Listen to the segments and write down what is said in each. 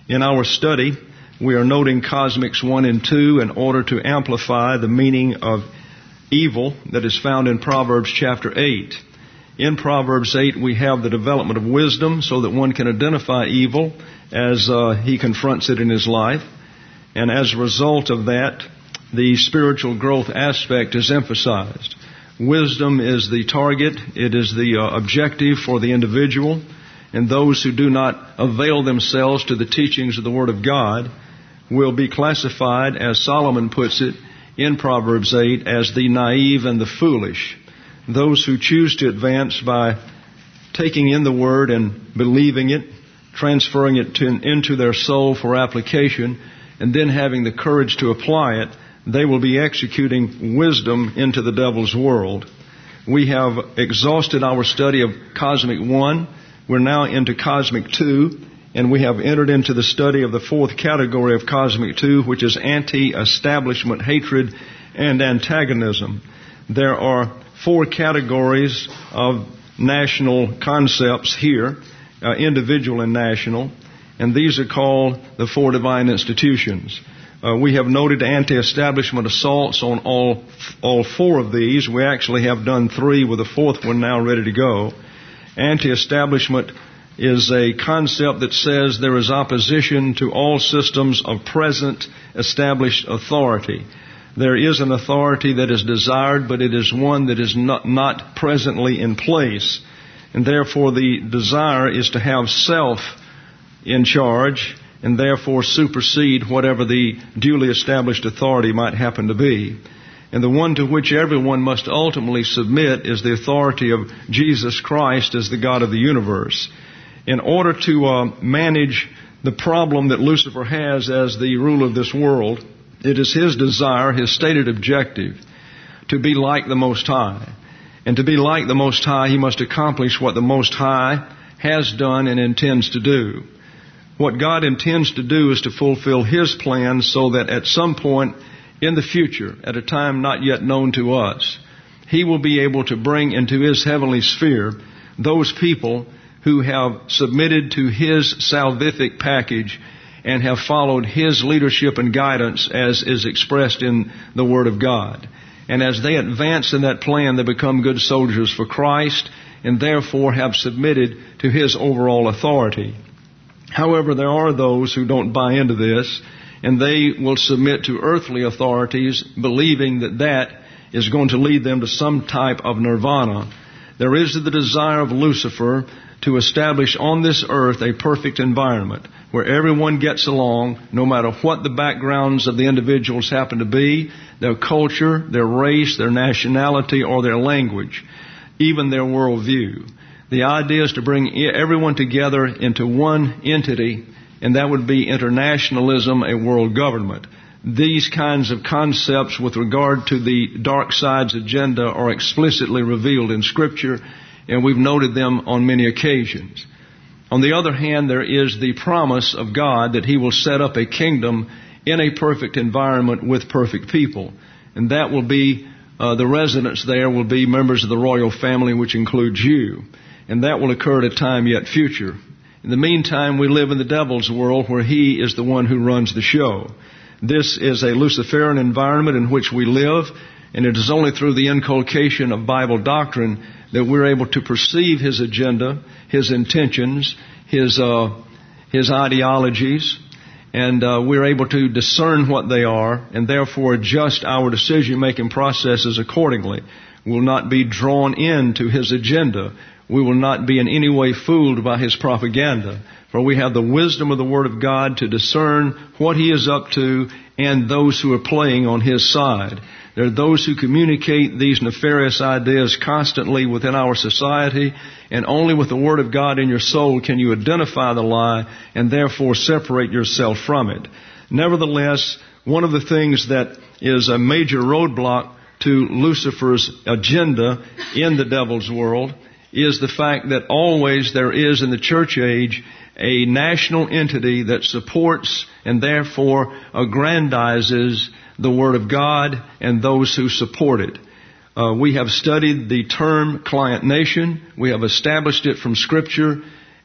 In our study, we are noting Cosmics 1 and 2 in order to amplify the meaning of evil that is found in Proverbs chapter 8. In Proverbs 8, we have the development of wisdom so that one can identify evil as he confronts it in his life. And as a result of that, the spiritual growth aspect is emphasized. Wisdom is the target. It is the objective for the individual. And those who do not avail themselves to the teachings of the Word of God will be classified, as Solomon puts it in Proverbs 8, as the naive and the foolish. Those who choose to advance by taking in the Word and believing it, transferring it into their soul for application, and then having the courage to apply it, they will be executing wisdom into the devil's world. We have exhausted our study of Cosmic 1. We're now into Cosmic 2, and we have entered into the study of the fourth category of Cosmic 2, which is anti-establishment hatred and antagonism. There are four categories of national concepts here, individual and national, and these are called the four divine institutions. We have noted anti-establishment assaults on all four of these. We actually have done three with the fourth one now ready to go. Anti-establishment is a concept that says there is opposition to all systems of present established authority. There is an authority that is desired, but it is one that is not presently in place. And therefore the desire is to have self in charge and therefore supersede whatever the duly established authority might happen to be. And the one to which everyone must ultimately submit is the authority of Jesus Christ as the God of the universe. In order to manage the problem that Lucifer has as the ruler of this world, it is his desire, his stated objective, to be like the Most High. And to be like the Most High, he must accomplish what the Most High has done and intends to do. What God intends to do is to fulfill His plan so that at some point in the future, at a time not yet known to us, He will be able to bring into His heavenly sphere those people who have submitted to His salvific package and have followed His leadership and guidance as is expressed in the Word of God. And as they advance in that plan, they become good soldiers for Christ and therefore have submitted to His overall authority. However, there are those who don't buy into this, and they will submit to earthly authorities, believing that that is going to lead them to some type of nirvana. There is the desire of Lucifer to establish on this earth a perfect environment where everyone gets along, no matter what the backgrounds of the individuals happen to be, their culture, their race, their nationality, or their language, even their worldview. The idea is to bring everyone together into one entity, and that would be internationalism, a world government. These kinds of concepts with regard to the dark side's agenda are explicitly revealed in Scripture, and we've noted them on many occasions. On the other hand, there is the promise of God that He will set up a kingdom in a perfect environment with perfect people. And that will be, the residents there will be members of the royal family, which includes you. And that will occur at a time yet future. In the meantime, we live in the devil's world where he is the one who runs the show. This is a Luciferian environment in which we live, and it is only through the inculcation of Bible doctrine that we're able to perceive his agenda, his intentions, his ideologies, and we're able to discern what they are and therefore adjust our decision-making processes accordingly. We will not be drawn into his agenda. We will not be in any way fooled by his propaganda, for we have the wisdom of the Word of God to discern what he is up to and those who are playing on his side. There are those who communicate these nefarious ideas constantly within our society, and only with the Word of God in your soul can you identify the lie and therefore separate yourself from it. Nevertheless, one of the things that is a major roadblock to Lucifer's agenda in the devil's world is the fact that always there is in the church age a national entity that supports and therefore aggrandizes the Word of God and those who support it. We have studied the term client nation. We have established it from Scripture,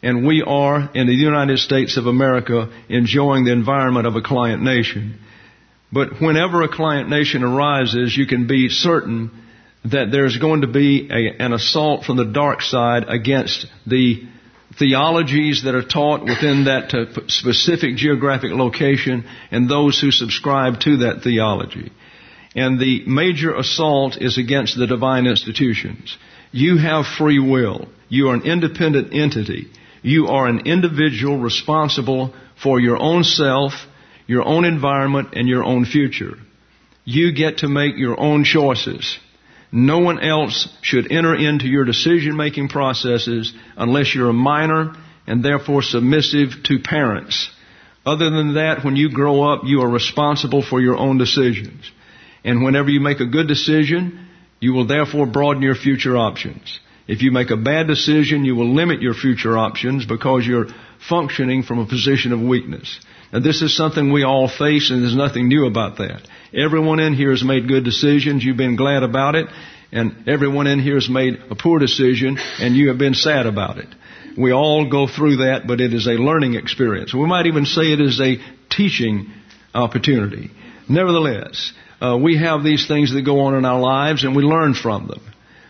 and we are, in the United States of America, enjoying the environment of a client nation. But whenever a client nation arises, you can be certain that there's going to be an assault from the dark side against the theologies that are taught within that specific geographic location and those who subscribe to that theology. And the major assault is against the divine institutions. You have free will. You are an independent entity. You are an individual responsible for your own self, your own environment, and your own future. You get to make your own choices. No one else should enter into your decision-making processes unless you're a minor and therefore submissive to parents. Other than that, when you grow up, you are responsible for your own decisions. And whenever you make a good decision, you will therefore broaden your future options. If you make a bad decision, you will limit your future options because you're functioning from a position of weakness. Now, this is something we all face, and there's nothing new about that. Everyone in here has made good decisions. You've been glad about it. And everyone in here has made a poor decision, and you have been sad about it. We all go through that, but it is a learning experience. We might even say it is a teaching opportunity. Nevertheless, we have these things that go on in our lives, and we learn from them.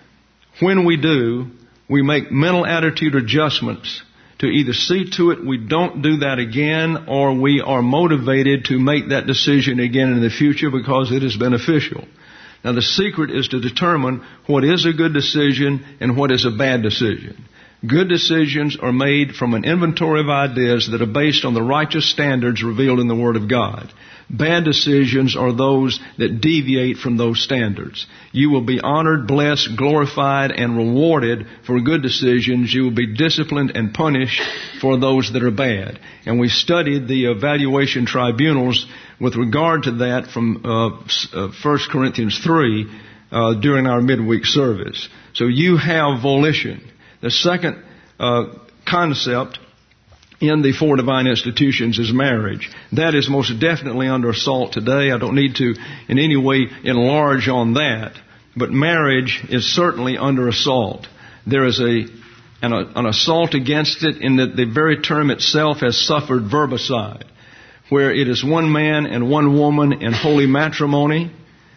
When we do, we make mental attitude adjustments to either see to it we don't do that again, or we are motivated to make that decision again in the future because it is beneficial. Now, the secret is to determine what is a good decision and what is a bad decision. Good decisions are made from an inventory of ideas that are based on the righteous standards revealed in the Word of God. Bad decisions are those that deviate from those standards. You will be honored, blessed, glorified, and rewarded for good decisions. You will be disciplined and punished for those that are bad. And we studied the evaluation tribunals with regard to that from 1 Corinthians 3 during our midweek service. So you have volition. The second concept in the four divine institutions is marriage. That is most definitely under assault today. I don't need to in any way enlarge on that. But marriage is certainly under assault. There is an assault against it in that the very term itself has suffered verbicide, where it is one man and one woman in holy matrimony.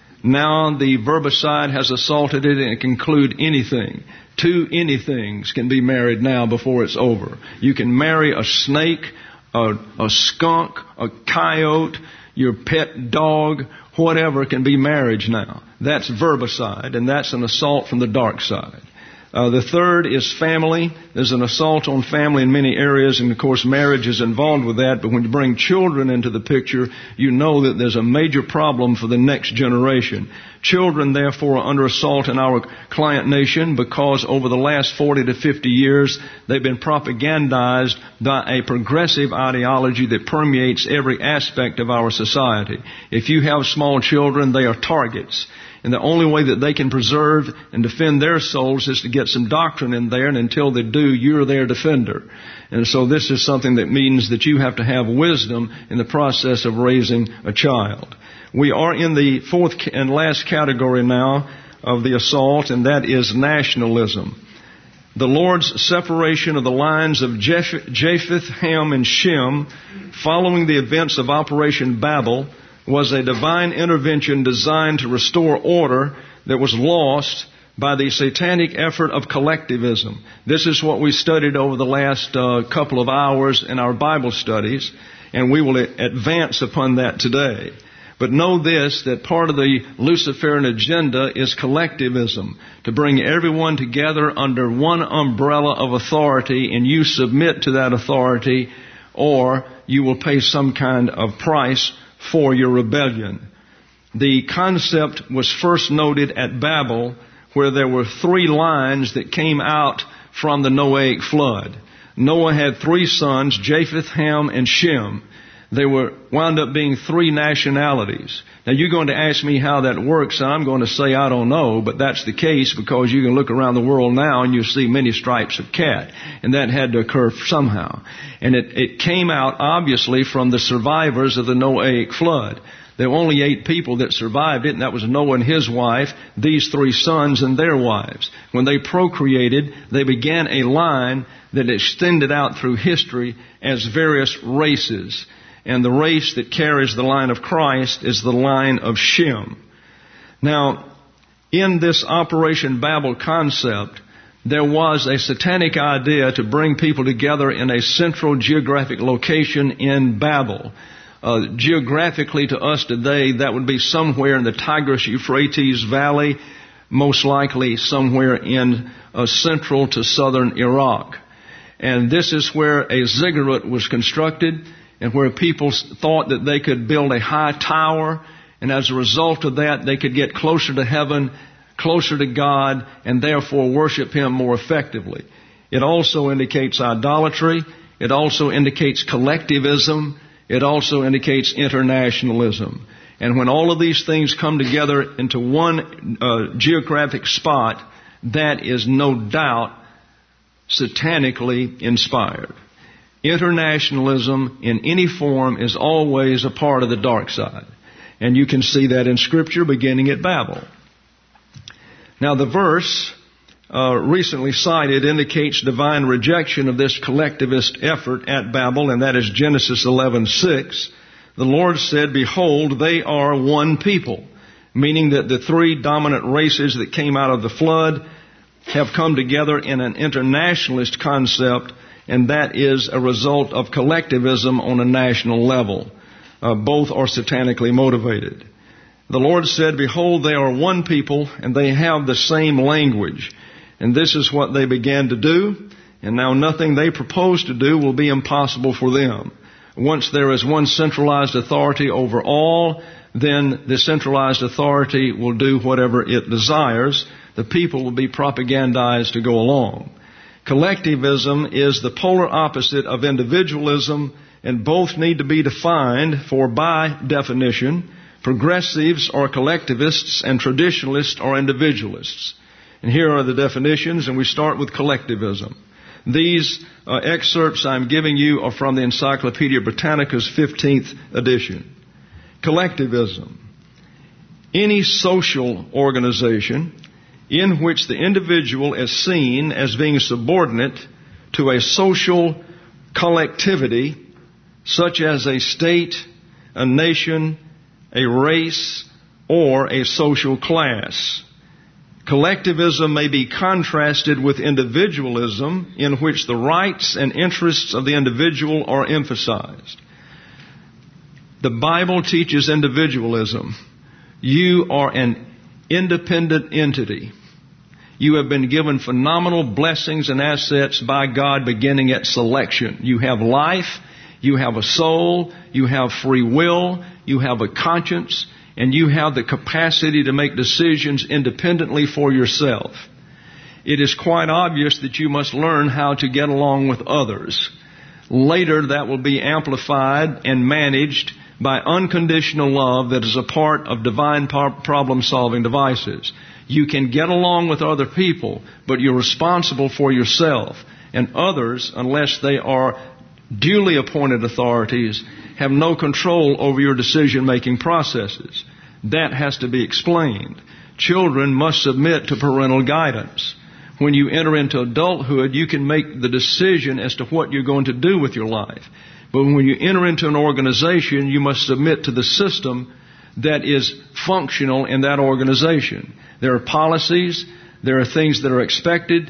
Now the verbicide has assaulted it, and it can include anything. Two anythings can be married now before it's over. You can marry a snake, a skunk, a coyote, your pet dog, whatever can be marriage now. That's verbicide, and that's an assault from the dark side. The third is family. There's an assault on family in many areas, and of course marriage is involved with that. But when you bring children into the picture, you know that there's a major problem for the next generation. Children, therefore, are under assault in our client nation because over the last 40 to 50 years, they've been propagandized by a progressive ideology that permeates every aspect of our society. If you have small children, they are targets. And the only way that they can preserve and defend their souls is to get some doctrine in there, and until they do, you're their defender. And so this is something that means that you have to have wisdom in the process of raising a child. We are in the fourth and last category now of the assault, and that is nationalism. The Lord's separation of the lines of Japheth, Ham, and Shem following the events of Operation Babel was a divine intervention designed to restore order that was lost by the satanic effort of collectivism. This is what we studied over the last couple of hours in our Bible studies, and we will advance upon that today. But know this, that part of the Luciferian agenda is collectivism, to bring everyone together under one umbrella of authority, and you submit to that authority, or you will pay some kind of price for your rebellion. The concept was first noted at Babel, where there were three lines that came out from the Noahic flood. Noah had three sons, Japheth, Ham, and Shem. They wound up being three nationalities. Now you're going to ask me how that works, and I'm going to say I don't know, but that's the case because you can look around the world now and you see many stripes of cat, and that had to occur somehow. And it came out obviously from the survivors of the Noahic flood. There were only 8 people that survived it, and that was Noah and his wife, these 3 sons and their wives. When they procreated, they began a line that extended out through history as various races. And the race that carries the line of Christ is the line of Shem. Now, in this Operation Babel concept, there was a satanic idea to bring people together in a central geographic location in Babel. Geographically to us today, that would be somewhere in the Tigris-Euphrates Valley, most likely somewhere in central to southern Iraq. And this is where a ziggurat was constructed, and where people thought that they could build a high tower, and as a result of that, they could get closer to heaven, closer to God, and therefore worship Him more effectively. It also indicates idolatry. It also indicates collectivism. It also indicates internationalism. And when all of these things come together into one geographic spot, that is no doubt satanically inspired. Internationalism in any form is always a part of the dark side. And you can see that in Scripture beginning at Babel. Now the verse recently cited indicates divine rejection of this collectivist effort at Babel, and that is Genesis 11:6. The Lord said, "Behold, they are one people," meaning that the 3 dominant races that came out of the flood have come together in an internationalist concept, and that is a result of collectivism on a national level. Both are satanically motivated. The Lord said, "Behold, they are one people, and they have the same language." And this is what they began to do, and now nothing they propose to do will be impossible for them. Once there is one centralized authority over all, then the centralized authority will do whatever it desires. The people will be propagandized to go along. Collectivism is the polar opposite of individualism, and both need to be defined, for by definition, progressives are collectivists and traditionalists are individualists. And here are the definitions, and we start with collectivism. These excerpts I'm giving you are from the Encyclopedia Britannica's 15th edition. Collectivism. Any social organization in which the individual is seen as being subordinate to a social collectivity, such as a state, a nation, a race, or a social class. Collectivism may be contrasted with individualism, in which the rights and interests of the individual are emphasized. The Bible teaches individualism. You are an independent entity. You have been given phenomenal blessings and assets by God beginning at selection. You have life, you have a soul, you have free will, you have a conscience, and you have the capacity to make decisions independently for yourself. It is quite obvious that you must learn how to get along with others. Later, that will be amplified and managed by unconditional love that is a part of divine problem-solving devices. You can get along with other people, but you're responsible for yourself. And others, unless they are duly appointed authorities, have no control over your decision-making processes. That has to be explained. Children must submit to parental guidance. When you enter into adulthood, you can make the decision as to what you're going to do with your life. But when you enter into an organization, you must submit to the system that is functional in that organization. There are policies, there are things that are expected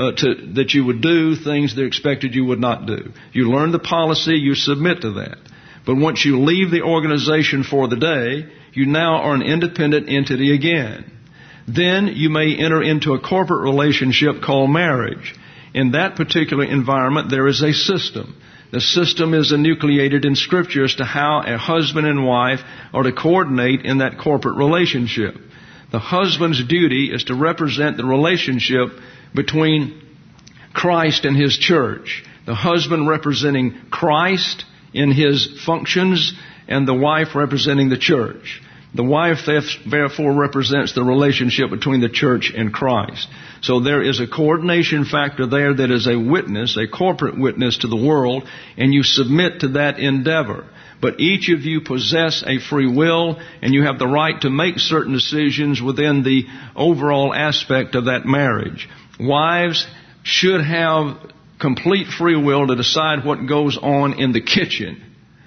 that you would do, things that are expected you would not do. You learn the policy, you submit to that. But once you leave the organization for the day, you now are an independent entity again. Then you may enter into a corporate relationship called marriage. In that particular environment, there is a system. The system is enucleated in Scripture as to how a husband and wife are to coordinate in that corporate relationship. The husband's duty is to represent the relationship between Christ and His church. The husband representing Christ in his functions, and the wife representing the church. The wife therefore represents the relationship between the church and Christ. So there is a coordination factor there that is a witness, a corporate witness to the world, and you submit to that endeavor. but each of you possess a free will, and you have the right to make certain decisions within the overall aspect of that marriage. Wives should have complete free will to decide what goes on in the kitchen.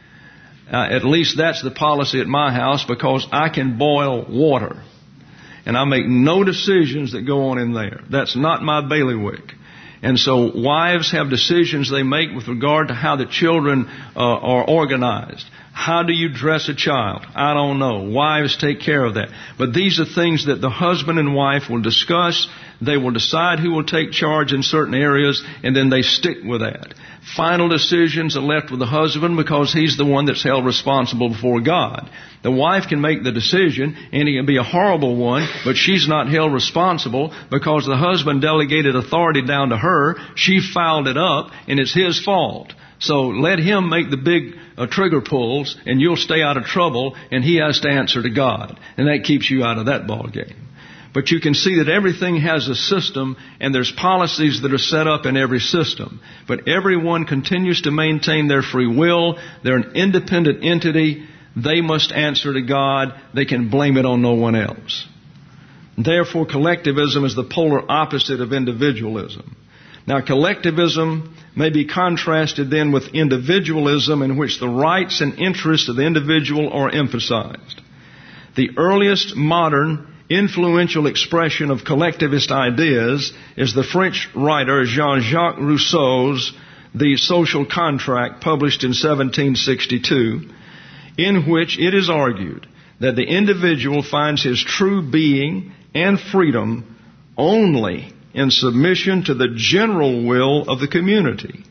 At least that's the policy at my house, because I can boil water. And I make no decisions that go on in there. That's not my bailiwick. And so wives have decisions they make with regard to how the children are organized. How do you dress a child? I don't know. Wives take care of that. But these are things that the husband and wife will discuss. They will decide who will take charge in certain areas, and then they stick with that. Final decisions are left with the husband, because he's the one that's held responsible before God. The wife can make the decision, and it can be a horrible one, but she's not held responsible because the husband delegated authority down to her. She fouled it up, and it's his fault. So let him make the big trigger pulls, and you'll stay out of trouble, and he has to answer to God. And that keeps you out of that ball game. But you can see that everything has a system, and there's policies that are set up in every system. But everyone continues to maintain their free will. They're an independent entity. They must answer to God. They can blame it on no one else. Therefore, collectivism is the polar opposite of individualism. Now, collectivism may be contrasted then with individualism, in which the rights and interests of the individual are emphasized. The earliest modern influential expression of collectivist ideas is the French writer Jean-Jacques Rousseau's The Social Contract, published in 1762, in which it is argued that the individual finds his true being and freedom only in submission to the general will of the community.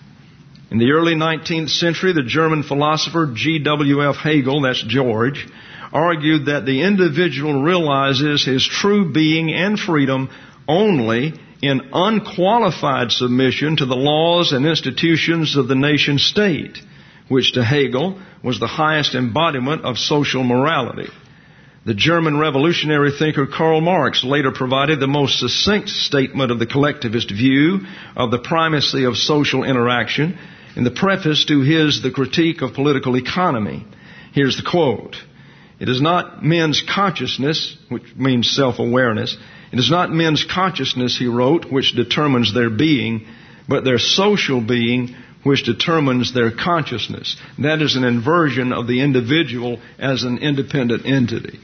In the early 19th century, the German philosopher G.W.F. Hegel, that's George, argued that the individual realizes his true being and freedom only in unqualified submission to the laws and institutions of the nation state, which to Hegel was the highest embodiment of social morality. The German revolutionary thinker Karl Marx later provided the most succinct statement of the collectivist view of the primacy of social interaction in the preface to his The Critique of Political Economy. Here's the quote. It is not men's consciousness, which means self-awareness. It is not men's consciousness, he wrote, which determines their being, but their social being, which determines their consciousness. That is an inversion of the individual as an independent entity.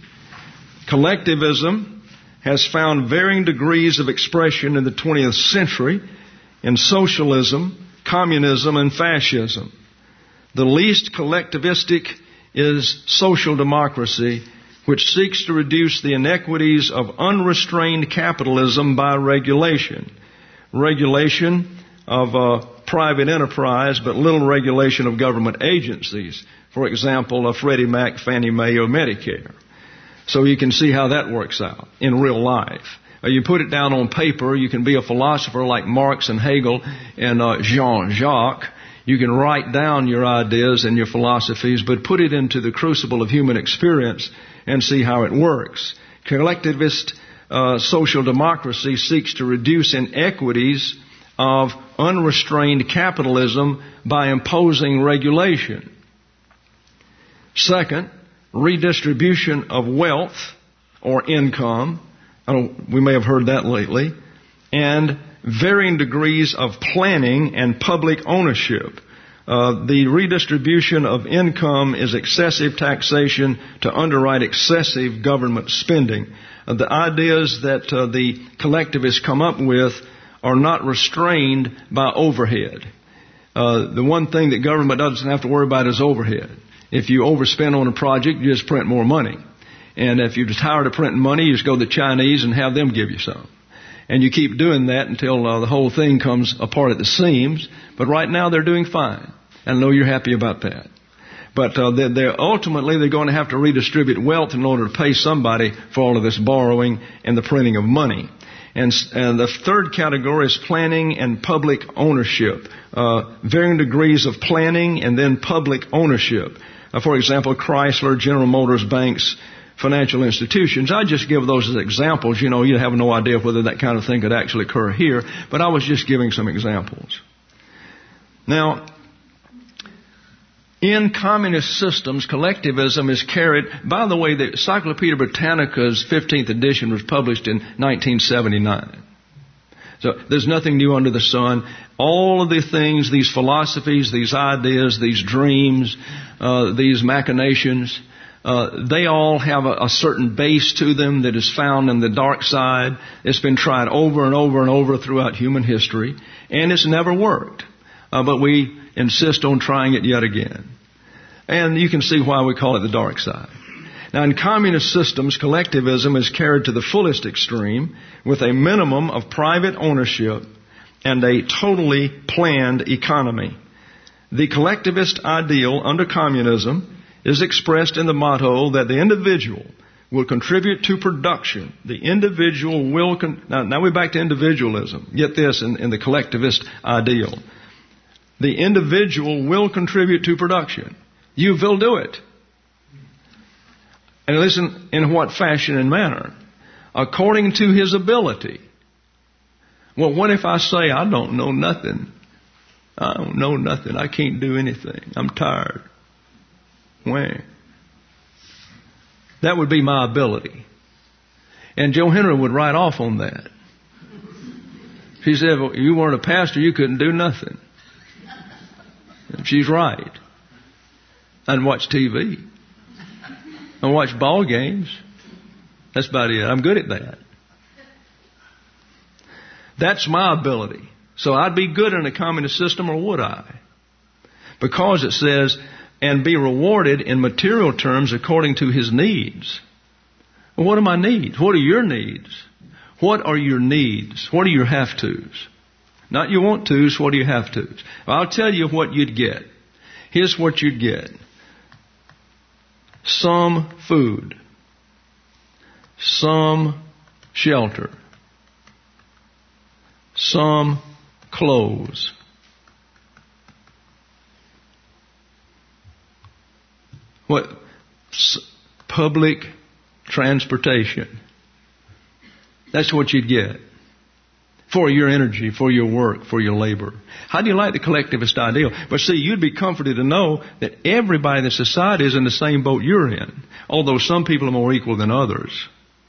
Collectivism has found varying degrees of expression in the 20th century in socialism, communism, and fascism. The least collectivistic is social democracy, which seeks to reduce the inequities of unrestrained capitalism by regulation. Regulation of private enterprise, but little regulation of government agencies. For example, Freddie Mac, Fannie Mae, or Medicare. So you can see how that works out in real life. You put it down on paper. You can be a philosopher like Marx and Hegel and Jean-Jacques. You can write down your ideas and your philosophies, but put it into the crucible of human experience and see how it works. Collectivist social democracy seeks to reduce inequities of unrestrained capitalism by imposing regulation. Second, redistribution of wealth or income. We may have heard that lately. And varying degrees of planning and public ownership. The redistribution of income is excessive taxation to underwrite excessive government spending. The ideas that the collectivists come up with are not restrained by overhead. The one thing that government doesn't have to worry about is overhead. If you overspend on a project, you just print more money. And if you're tired of printing money, you just go to the Chinese and have them give you some. And you keep doing that until the whole thing comes apart at the seams. But right now they're doing fine. And I know you're happy about that. But they're ultimately going to have to redistribute wealth in order to pay somebody for all of this borrowing and the printing of money. And the third category is planning and public ownership. Varying degrees of planning and then public ownership. For example, Chrysler, General Motors, banks, financial institutions. I just give those as examples. You know, you have no idea whether that kind of thing could actually occur here, but I was just giving some examples. Now, In communist systems, collectivism is carried. By the way, the Encyclopedia Britannica's 15th edition was published in 1979. So there's nothing new under the sun. All of the things, these philosophies, these ideas, these dreams, these machinations, they all have a certain base to them that is found in the dark side. It's been tried over and over and over throughout human history, and it's never worked. But we insist on trying it yet again. And you can see why we call it the dark side. Now, in communist systems, collectivism is carried to the fullest extreme with a minimum of private ownership and a totally planned economy. The collectivist ideal under communism is expressed in the motto that the individual will contribute to production. The individual will... Now we're back to individualism. Get this in the collectivist ideal. The individual will contribute to production. You will do it. And listen, in what fashion and manner? According to his ability. Well, what if I say, I don't know nothing? I don't know nothing. I can't do anything. I'm tired. When? That would be my ability. And Joe Henry would write off on that. She said, well, you weren't a pastor, you couldn't do nothing. And she's right. I'd watch TV. I watch ball games. That's about it. I'm good at that. That's my ability. So I'd be good in a communist system, or would I? Because it says, and be rewarded in material terms according to his needs. Well, what are my needs? What are your needs? What are your needs? What are your have-tos? Not your want-tos, what are your have-tos? Well, I'll tell you what you'd get. Here's what you'd get. Some food. Some shelter. Some clothes. What? Public transportation. That's what you'd get. For your energy, for your work, for your labor. How do you like the collectivist ideal? But see, you'd be comforted to know that everybody in the society is in the same boat you're in. Although some people are more equal than others.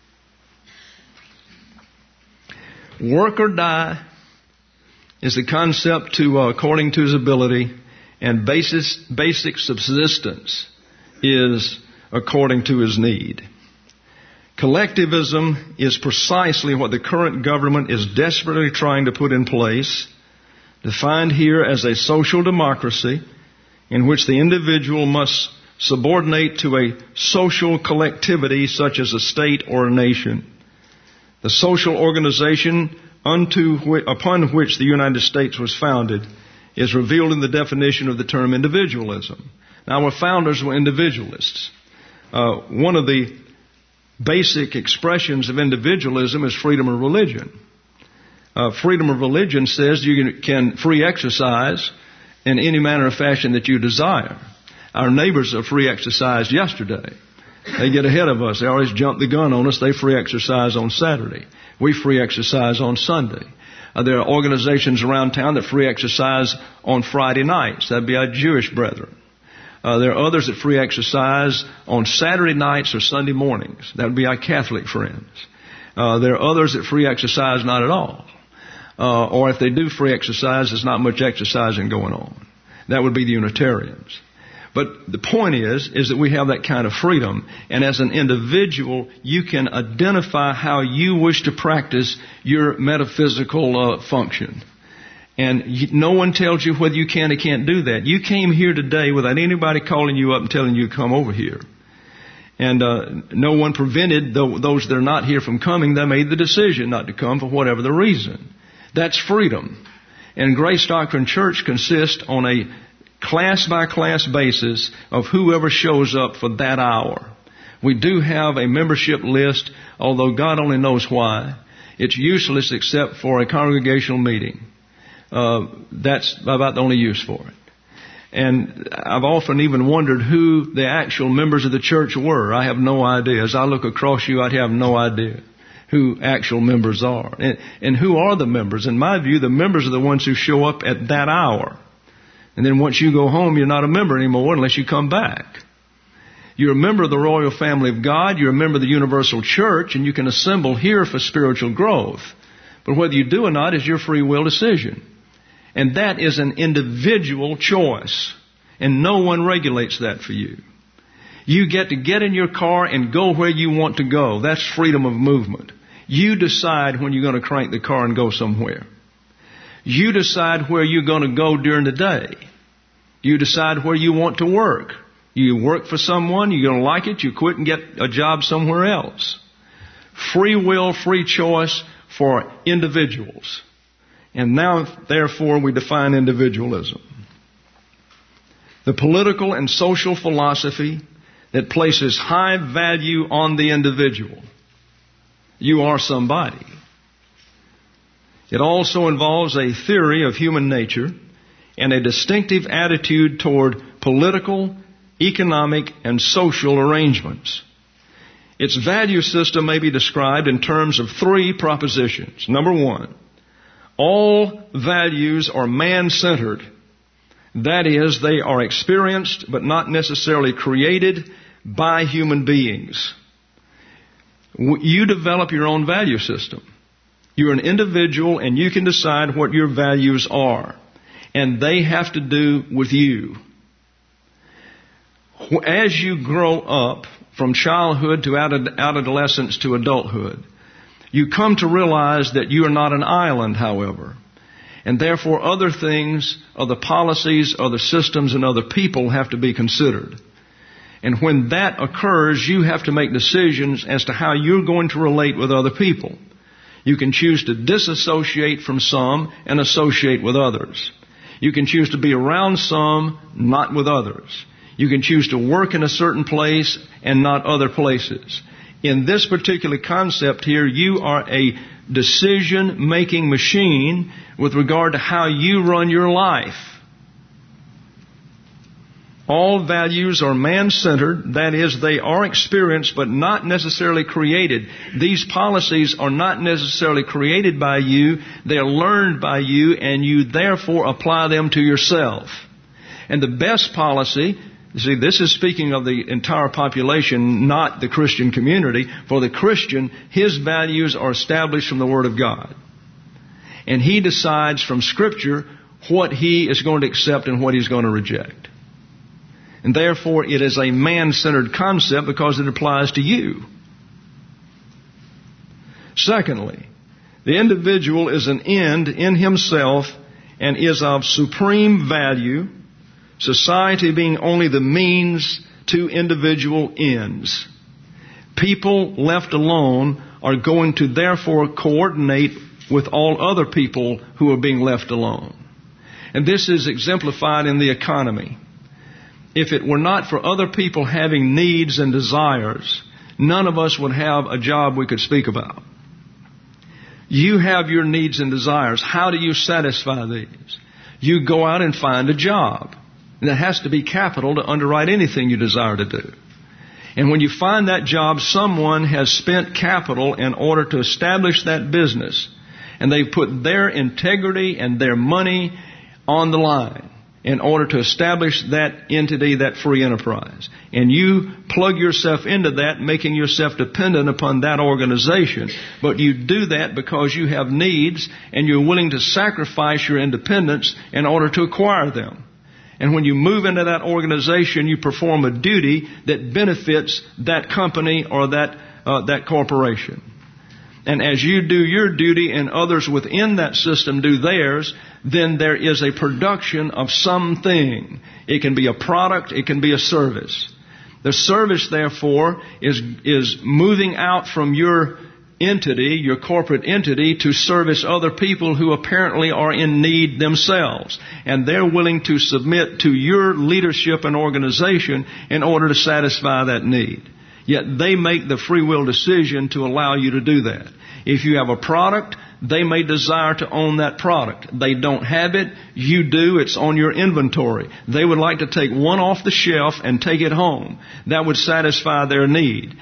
Work or die is the concept to, according to his ability, and basic subsistence is according to his need. Collectivism is precisely what the current government is desperately trying to put in place, defined here as a social democracy in which the individual must subordinate to a social collectivity such as a state or a nation. The social organization upon which the United States was founded is revealed in the definition of the term individualism. Now, our founders were individualists. One of the basic expressions of individualism is freedom of religion. Freedom of religion says you can free exercise in any manner of fashion that you desire. Our neighbors are free exercise yesterday. They get ahead of us. They always jump the gun on us. They free exercise on Saturday. We free exercise on Sunday. There are organizations around town that free exercise on Friday nights. That'd be our Jewish brethren. There are others that free exercise on Saturday nights or Sunday mornings. That would be our Catholic friends. There are others that free exercise not at all. Or if they do free exercise, there's not much exercising going on. That would be the Unitarians. But the point is that we have that kind of freedom. And as an individual, you can identify how you wish to practice your metaphysical function. And no one tells you whether you can or can't do that. You came here today without anybody calling you up and telling you to come over here. And no one prevented those that are not here from coming. They made the decision not to come for whatever the reason. That's freedom. And Grace Doctrine Church consists on a class-by-class basis of whoever shows up for that hour. We do have a membership list, although God only knows why. It's useless except for a congregational meeting. That's about the only use for it. And I've often even wondered who the actual members of the church were. I have no idea. As I look across you, I'd have no idea who actual members are. And who are the members? In my view, the members are the ones who show up at that hour. And then once you go home, you're not a member anymore unless you come back. You're a member of the royal family of God. You're a member of the universal church, and you can assemble here for spiritual growth. But whether you do or not is your free will decision. And that is an individual choice. And no one regulates that for you. You get to get in your car and go where you want to go. That's freedom of movement. You decide when you're going to crank the car and go somewhere. You decide where you're going to go during the day. You decide where you want to work. You work for someone, you're going to like it, you quit and get a job somewhere else. Free will, free choice for individuals. And now, therefore, we define individualism. The political and social philosophy that places high value on the individual. You are somebody. It also involves a theory of human nature and a distinctive attitude toward political, economic, and social arrangements. Its value system may be described in terms of three propositions. Number one, all values are man-centered. That is, they are experienced but not necessarily created by human beings. You develop your own value system. You're an individual and you can decide what your values are. And they have to do with you. As you grow up from childhood to adolescence to adulthood, you come to realize that you are not an island, however. And therefore other things, other policies, other systems, and other people have to be considered. And when that occurs, you have to make decisions as to how you're going to relate with other people. You can choose to disassociate from some and associate with others. You can choose to be around some, not with others. You can choose to work in a certain place and not other places. In this particular concept here, you are a decision-making machine with regard to how you run your life. All values are man-centered. That is, they are experienced but not necessarily created. These policies are not necessarily created by you. They are learned by you, and you therefore apply them to yourself. And the best policy, you see, this is speaking of the entire population, not the Christian community. For the Christian, his values are established from the Word of God. And he decides from Scripture what he is going to accept and what he's going to reject. And therefore, it is a man-centered concept because it applies to you. Secondly, the individual is an end in himself and is of supreme value, society being only the means to individual ends. People left alone are going to therefore coordinate with all other people who are being left alone. And this is exemplified in the economy. If it were not for other people having needs and desires, none of us would have a job we could speak about. You have your needs and desires. How do you satisfy these? You go out and find a job. And there has to be capital to underwrite anything you desire to do. And when you find that job, someone has spent capital in order to establish that business. And they've put their integrity and their money on the line in order to establish that entity, that free enterprise. And you plug yourself into that, making yourself dependent upon that organization. But you do that because you have needs and you're willing to sacrifice your independence in order to acquire them. And when you move into that organization, you perform a duty that benefits that company or that corporation. And as you do your duty and others within that system do theirs, then there is a production of something. It can be a product, it can be a service. The service, therefore, is moving out from your entity, your corporate entity, to service other people who apparently are in need themselves. And they're willing to submit to your leadership and organization in order to satisfy that need. Yet they make the free will decision to allow you to do that. If you have a product, they may desire to own that product. They don't have it, you do, it's on your inventory. They would like to take one off the shelf and take it home. That would satisfy their need.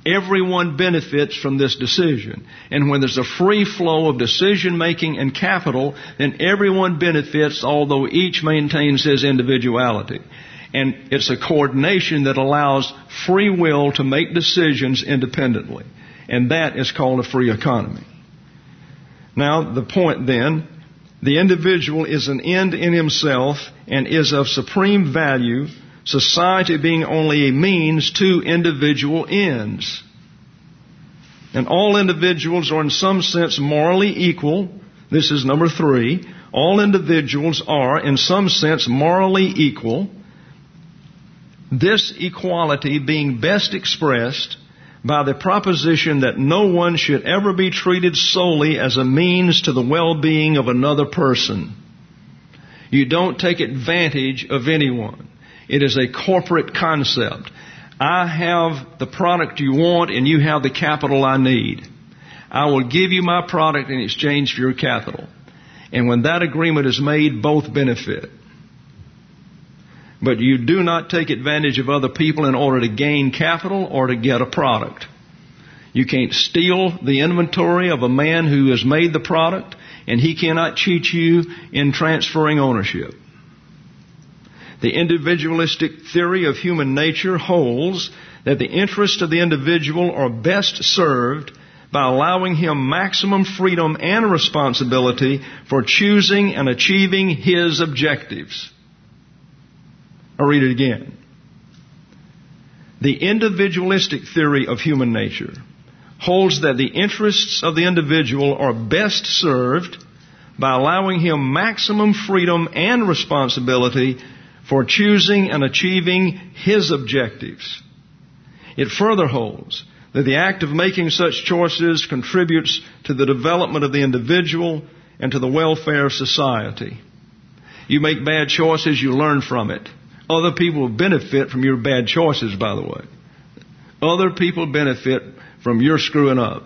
Everyone benefits from this decision. And when there's a free flow of decision making and capital, then everyone benefits, although each maintains his individuality. And it's a coordination that allows free will to make decisions independently. And that is called a free economy. Now, the point then, the individual is an end in himself and is of supreme value, society being only a means to individual ends. And all individuals are in some sense morally equal. This is number 3. All individuals are in some sense morally equal. This equality being best expressed by the proposition that no one should ever be treated solely as a means to the well-being of another person. You don't take advantage of anyone. It is a corporate concept. I have the product you want and you have the capital I need. I will give you my product in exchange for your capital. And when that agreement is made, both benefit. But you do not take advantage of other people in order to gain capital or to get a product. You can't steal the inventory of a man who has made the product, and he cannot cheat you in transferring ownership. The individualistic theory of human nature holds that the interests of the individual are best served by allowing him maximum freedom and responsibility for choosing and achieving his objectives. I'll read it again. The individualistic theory of human nature holds that the interests of the individual are best served by allowing him maximum freedom and responsibility for choosing and achieving his objectives. It further holds that the act of making such choices contributes to the development of the individual and to the welfare of society. You make bad choices, you learn from it. Other people benefit from your bad choices, by the way. Other people benefit from your screwing up.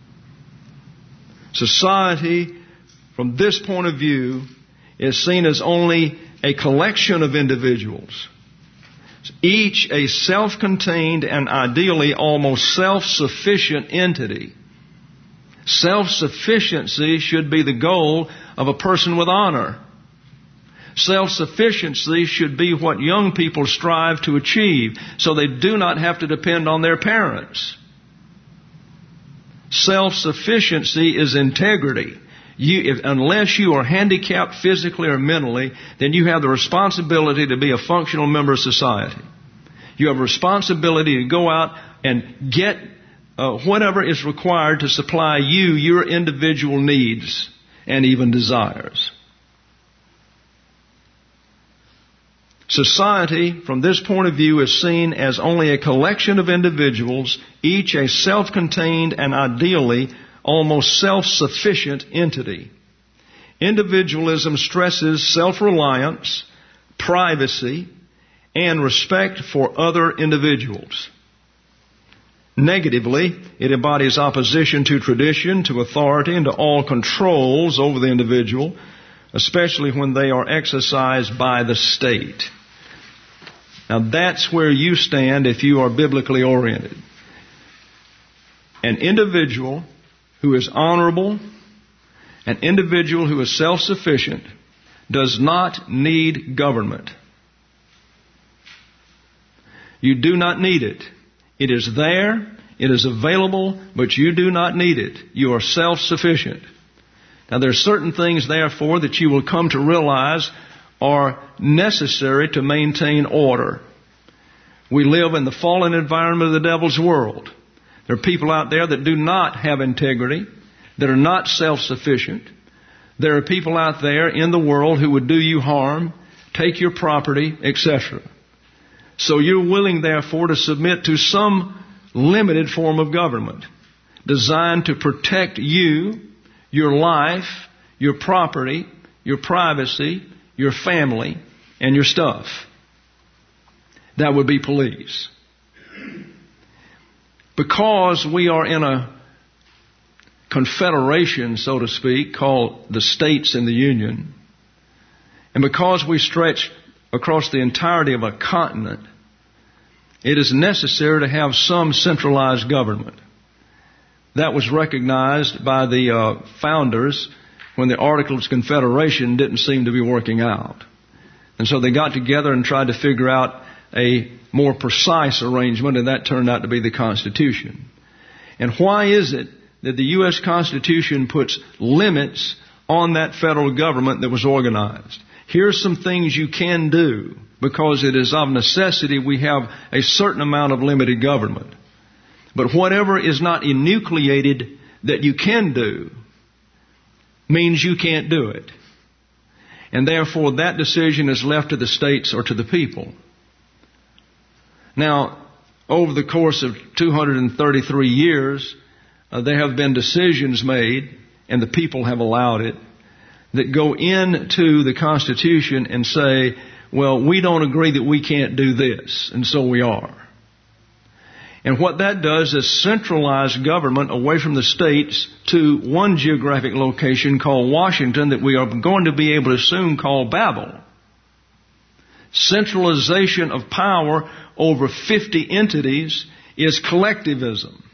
Society, from this point of view, is seen as only a collection of individuals, each a self-contained and ideally almost self-sufficient entity. Self-sufficiency should be the goal of a person with honor. Self-sufficiency should be what young people strive to achieve so they do not have to depend on their parents. Self-sufficiency is integrity. Unless you are handicapped physically or mentally, then you have the responsibility to be a functional member of society. You have a responsibility to go out and get whatever is required to supply you your individual needs and even desires. Society, from this point of view, is seen as only a collection of individuals, each a self-contained and ideally almost self-sufficient entity. Individualism stresses self-reliance, privacy, and respect for other individuals. Negatively, it embodies opposition to tradition, to authority, and to all controls over the individual, especially when they are exercised by the state. Now that's where you stand if you are biblically oriented. An individual who is honorable, an individual who is self-sufficient, does not need government. You do not need it. It is there, it is available, but you do not need it. You are self-sufficient. Now there are certain things, therefore, that you will come to realize are necessary to maintain order. We live in the fallen environment of the devil's world. There are people out there that do not have integrity, that are not self-sufficient. There are people out there in the world who would do you harm, take your property, etc. So you're willing, therefore, to submit to some limited form of government designed to protect you, your life, your property, your privacy, your family, and your stuff. That would be police. Because we are in a confederation, so to speak, called the states in the Union, and because we stretch across the entirety of a continent, it is necessary to have some centralized government. That was recognized by the founders when the Articles of Confederation didn't seem to be working out. And so they got together and tried to figure out a more precise arrangement, and that turned out to be the Constitution. And why is it that the U.S. Constitution puts limits on that federal government that was organized? Here's some things you can do, because it is of necessity we have a certain amount of limited government. But whatever is not enucleated that you can do means you can't do it. And therefore that decision is left to the states or to the people. Now, over the course of 233 years, there have been decisions made, and the people have allowed it, that go into the Constitution and say, well, we don't agree that we can't do this, and so we are. And what that does is centralize government away from the states to one geographic location called Washington that we are going to be able to soon call Babel. Centralization of power over 50 entities is collectivism.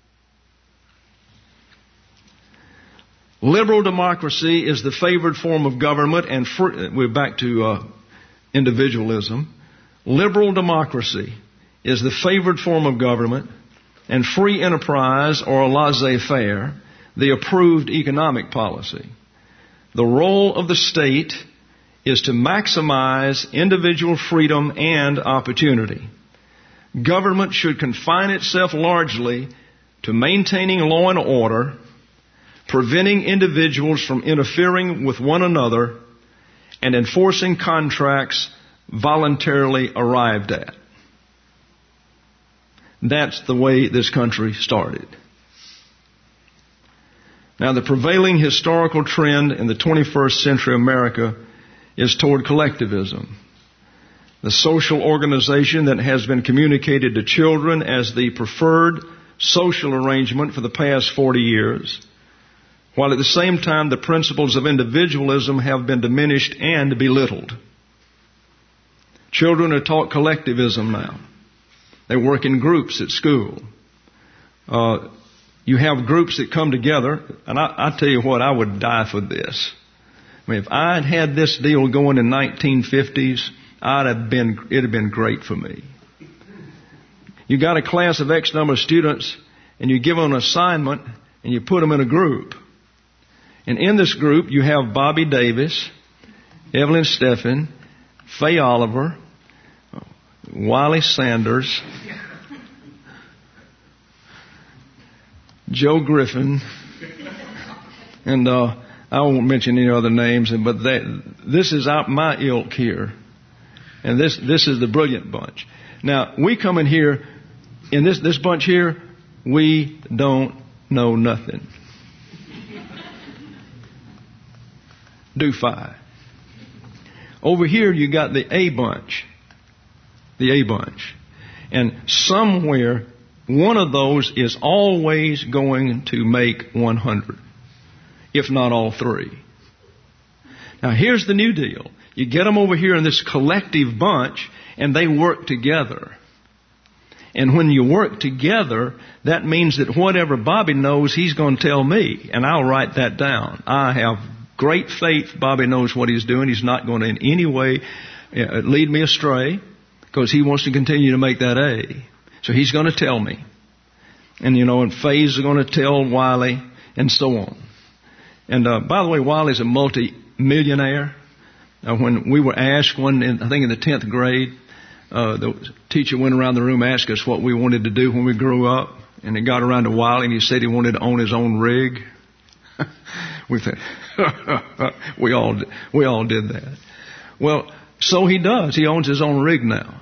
Liberal democracy is the favored form of government, and we're back to individualism. Liberal democracy is the favored form of government, and free enterprise or laissez-faire, the approved economic policy. The role of the state is to maximize individual freedom and opportunity. Government should confine itself largely to maintaining law and order, preventing individuals from interfering with one another, and enforcing contracts voluntarily arrived at. That's the way this country started. Now, the prevailing historical trend in the 21st century America is toward collectivism. The social organization that has been communicated to children as the preferred social arrangement for the past 40 years, while at the same time the principles of individualism have been diminished and belittled. Children are taught collectivism now. They work in groups at school. You have groups that come together, and I tell you what, I would die for this. I mean, if I had had this deal going in 1950s, it'd have been great for me. You got a class of X number of students, and you give them an assignment, and you put them in a group. And in this group, you have Bobby Davis, Evelyn Steffen, Faye Oliver, Wiley Sanders, Joe Griffin, and I won't mention any other names, but this is my ilk here, and this is the brilliant bunch. Now, we come in here, in this bunch here, we don't know nothing. Do five. Over here, you got the A bunch. The A bunch. And somewhere, one of those is always going to make 100, if not all three. Now, here's the new deal. You get them over here in this collective bunch, and they work together. And when you work together, that means that whatever Bobby knows, he's going to tell me, and I'll write that down. I have great faith Bobby knows what he's doing. He's not going to in any way lead me astray, because he wants to continue to make that A. So he's going to tell me. And, and Faye's going to tell Wiley, and so on. And, by the way, Wiley's a multi-millionaire. When we were asked I think in the 10th grade, the teacher went around the room, asked us what we wanted to do when we grew up. And it got around to Wiley, and he said he wanted to own his own rig. We said, we all did that. Well, so he does. He owns his own rig now.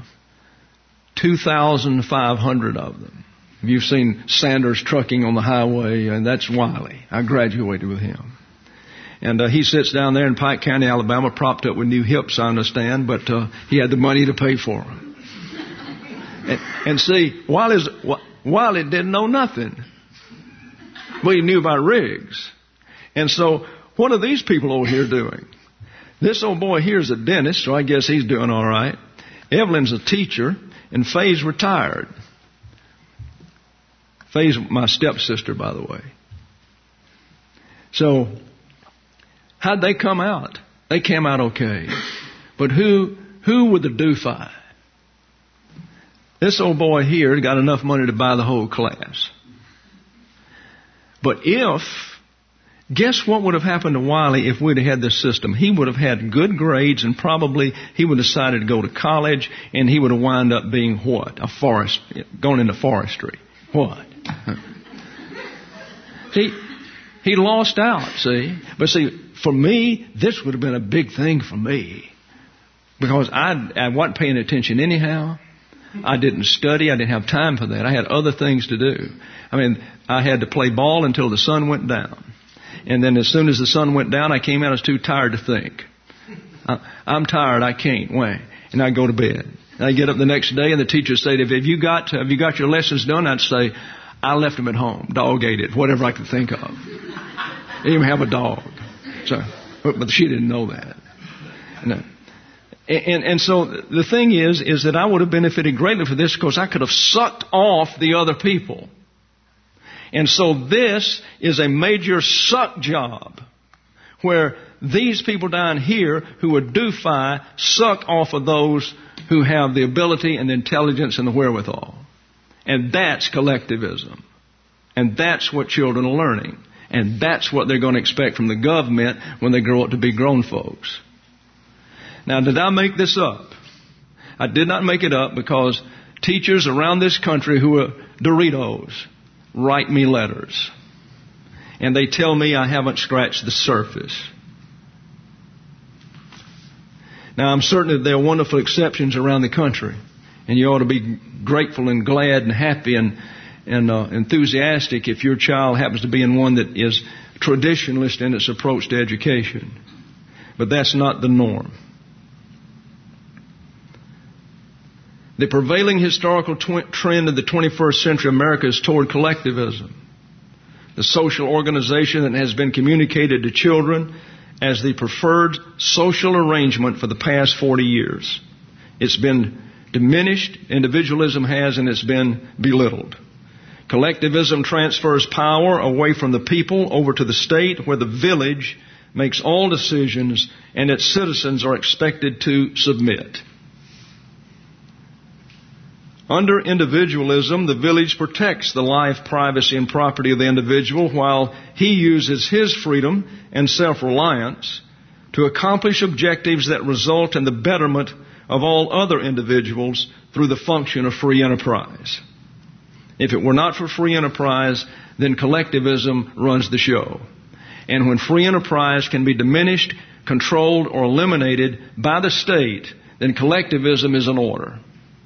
2,500 of them. You've seen Sanders trucking on the highway, and that's Wiley. I graduated with him. And he sits down there in Pike County, Alabama, propped up with new hips, I understand, but he had the money to pay for them. and see, Wiley didn't know nothing. But he knew about rigs. And so, what are these people over here doing? This old boy here is a dentist, so I guess he's doing all right. Evelyn's a teacher, and Faye's retired. Faye's my stepsister, by the way. So, how'd they come out? They came out okay. But who were the doofi? This old boy here got enough money to buy the whole class. But guess what would have happened to Wiley if we'd have had this system? He would have had good grades, and probably he would have decided to go to college, and he would have wound up being what? Going into forestry. What? He lost out, see? But see, for me, this would have been a big thing for me. Because I wasn't paying attention anyhow. I didn't study. I didn't have time for that. I had other things to do. I mean, I had to play ball until the sun went down. And then as soon as the sun went down, I came out, I was too tired to think. I'm tired, I can't. Wait. And I'd go to bed. And I'd get up the next day, and the teacher would say, have you got your lessons done? I'd say, I left them at home. Dog ate it. Whatever I could think of. I didn't even have a dog. So, but she didn't know that. No. And so the thing is that I would have benefited greatly for this because I could have sucked off the other people. And so this is a major suck job where these people down here who are doofi suck off of those who have the ability and the intelligence and the wherewithal. And that's collectivism. And that's what children are learning. And that's what they're going to expect from the government when they grow up to be grown folks. Now, did I make this up? I did not make it up because teachers around this country who are Doritos write me letters. And they tell me I haven't scratched the surface. Now, I'm certain that there are wonderful exceptions around the country. And you ought to be grateful and glad and happy and enthusiastic if your child happens to be in one that is traditionalist in its approach to education. But that's not the norm. The prevailing historical trend of the 21st century America is toward collectivism, the social organization that has been communicated to children as the preferred social arrangement for the past 40 years. It's been diminished, individualism has, and it's been belittled. Collectivism transfers power away from the people over to the state, where the village makes all decisions and its citizens are expected to submit. Under individualism, the village protects the life, privacy, and property of the individual while he uses his freedom and self-reliance to accomplish objectives that result in the betterment of all other individuals through the function of free enterprise. If it were not for free enterprise, then collectivism runs the show. And when free enterprise can be diminished, controlled, or eliminated by the state, then collectivism is in order.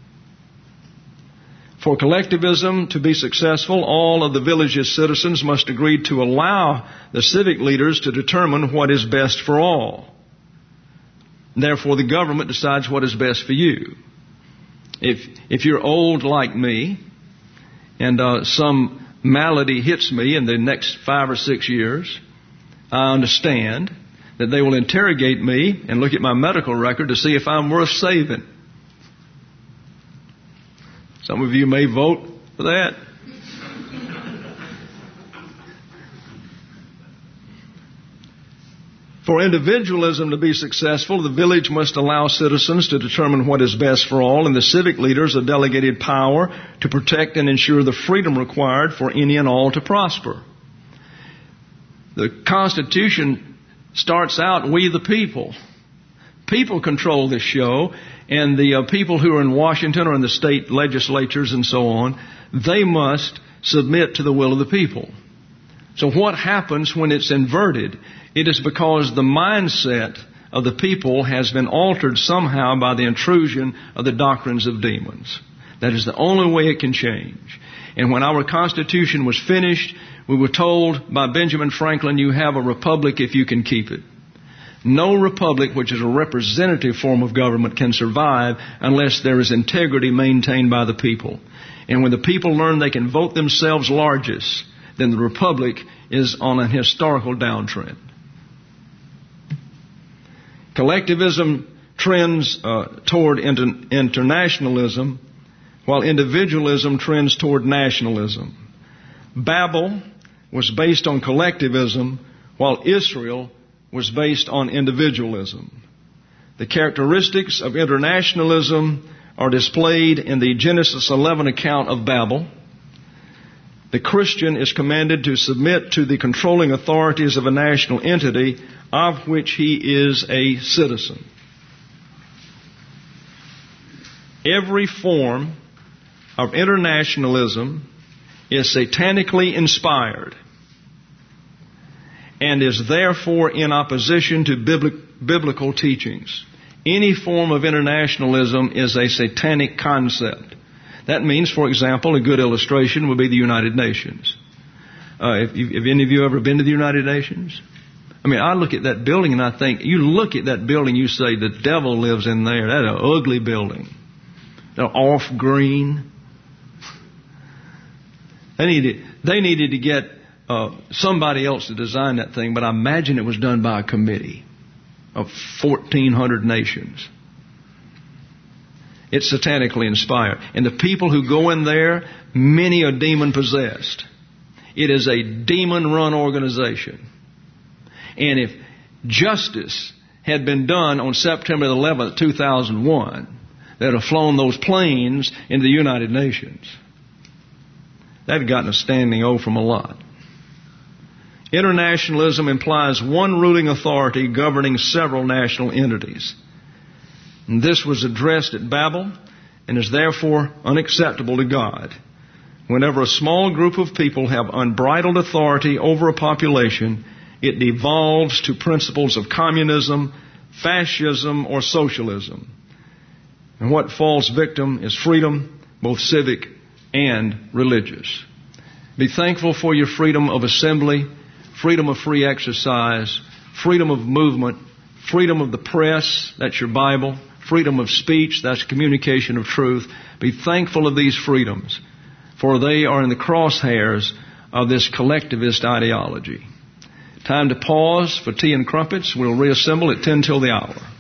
For collectivism to be successful, all of the village's citizens must agree to allow the civic leaders to determine what is best for all. Therefore, the government decides what is best for you. If you're old like me, and some malady hits me in the next 5 or 6 years, I understand that they will interrogate me and look at my medical record to see if I'm worth saving. Some of you may vote for that. For individualism to be successful, the village must allow citizens to determine what is best for all, and the civic leaders are delegated power to protect and ensure the freedom required for any and all to prosper. The Constitution starts out, we the people. People control this show, and the people who are in Washington or in the state legislatures and so on, they must submit to the will of the people. So what happens when it's inverted? It is because the mindset of the people has been altered somehow by the intrusion of the doctrines of demons. That is the only way it can change. And when our Constitution was finished, we were told by Benjamin Franklin, you have a republic if you can keep it. No republic, which is a representative form of government, can survive unless there is integrity maintained by the people. And when the people learn they can vote themselves largest, then the republic is on a historical downtrend. Collectivism trends toward internationalism while individualism trends toward nationalism. Babel was based on collectivism, while Israel was based on individualism. The characteristics of internationalism are displayed in the Genesis 11 account of Babel. The Christian is commanded to submit to the controlling authorities of a national entity of which he is a citizen. Every form of internationalism is satanically inspired and is therefore in opposition to biblical teachings. Any form of internationalism is a satanic concept. That means, for example, a good illustration would be the United Nations. Have any of you ever been to the United Nations? I mean, I look at that building and I think, you look at that building, you say, the devil lives in there. That's an ugly building. They're off green. They needed to get somebody else to design that thing, but I imagine it was done by a committee of 1,400 nations. It's satanically inspired. And the people who go in there, many are demon-possessed. It is a demon-run organization. And if justice had been done on September 11th, 2001, they'd have flown those planes into the United Nations. They've gotten a standing O from a lot. Internationalism implies one ruling authority governing several national entities. And this was addressed at Babel and is therefore unacceptable to God. Whenever a small group of people have unbridled authority over a population, it devolves to principles of communism, fascism, or socialism. And what falls victim is freedom, both civic and religious. Be thankful for your freedom of assembly, freedom of free exercise, freedom of movement, freedom of the press, that's your Bible, freedom of speech, that's communication of truth. Be thankful of these freedoms, for they are in the crosshairs of this collectivist ideology. Time to pause for tea and crumpets. We'll reassemble at 10 till the hour.